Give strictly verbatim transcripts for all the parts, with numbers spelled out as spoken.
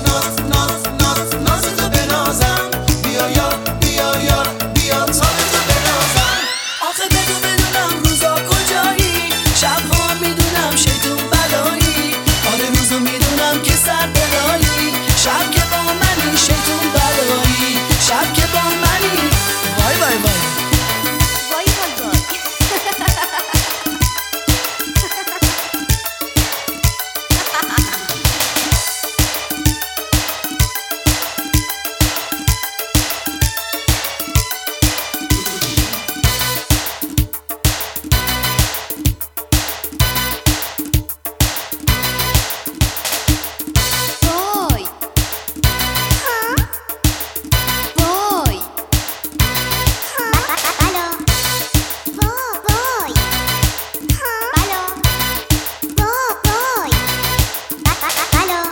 ناز ناز ناز ناز تو بنازم، بیا یار بیا یار بیا تا تو بنازم. آخه بگو بدونم روزا کجایی، شبها میدونم شیطون بلایی. آره روزو میدونم که سر بلایی، شب که با منی شیطون بلایی، شب که با منی. وای وای وای وای وای وای وای وای بلا وای بلا وای بلا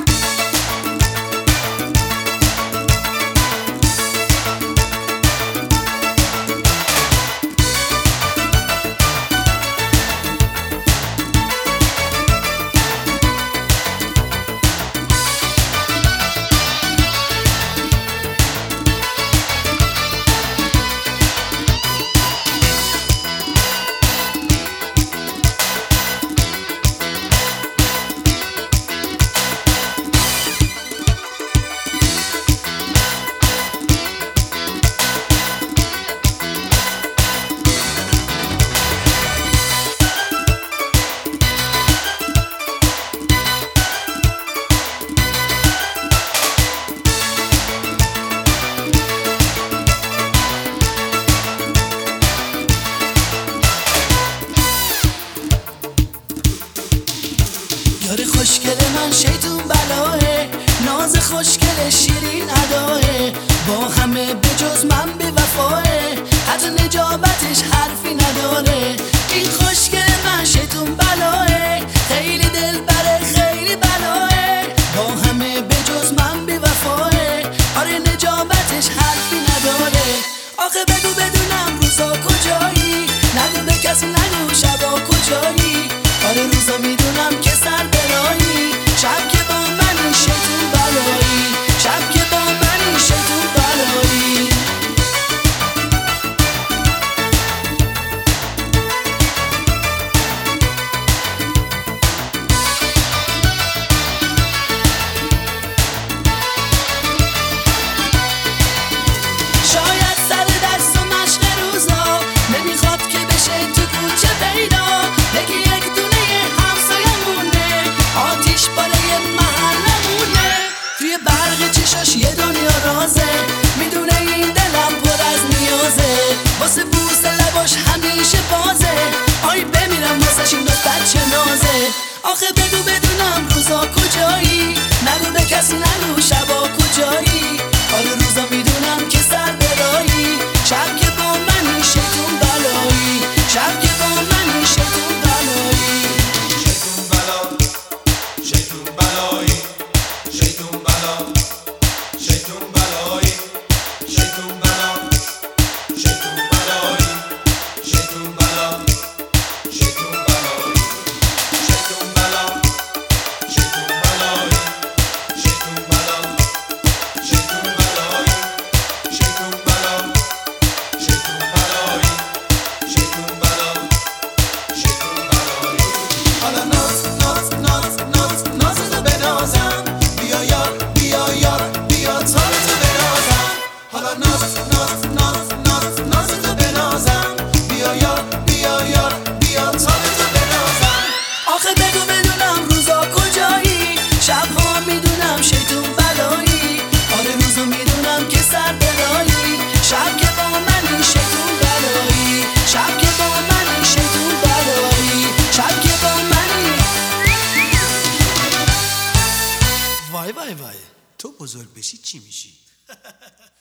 یار خوشگل من شیطون بلاه، ناز خوشگل شیرین اداه، با همه به جز من بی وفاه، حتی نجابتش حرفی نداره. این خوشگل من شیطون بلاه، خیلی دلبره خیلی بلاه، با همه به جز من بی وفاه، آره نجابتش حرفی نداره. آخه بگو بدونم روزا کجایی، نگو به کسی نگو شبا کجایی. آره روزا میدونم که سر بلایی، شب که با منی شیطون بلایی، شب که با منی شیطون بلایی. شاید سر دست و مشق روزا نمیخواد که بشه تو کوچه پیدا، بگی یک دونه همسایمونه، آتیش بالای محلمونه. توی برق چشاش یه دنیا رازه، میدونه این دلم پر از نیازه، واسه بوس لباش همیشه بازه. آی بمیرم واسش این دختر چه نازه. آخه بگو بدونم روزا کجایی، نگو به کسی نگو شبا کجایی. آره روزا میدونم که سر برایی، شب که با منی شیطون بلایی، شب که با منی شیطون بلایی. شیطون بلا شیطون بلایی شیطون بلا شیطون بلایی شیطون بلا شیطون بلایی شیطون بلا شیطون بلایی شیطون بلا شیطون بلایی شیطون بلا شیطون بلایی شیطون بلا شیطون بلایی شیطون بلا شیطون بلایی. حالا ناز ناز ناز ناز ناز تو بنازم، بیا یار بیا یار بیا تا تو بنازم. حالا ناز ناز ناز ناز ناز تو بنازم، بیا یار بیا یار بیا تا تو بنازم. آخه بگو بدونم روزا کجایی، شبها میدونم شیطون بلایی. آره روزو میدونم که سر بلایی، شب که با منی شیطون بلایی، شب که با منی شیطون بلایی، شب که با منی. وای وای وای تو بزرگ بشی چی میشی؟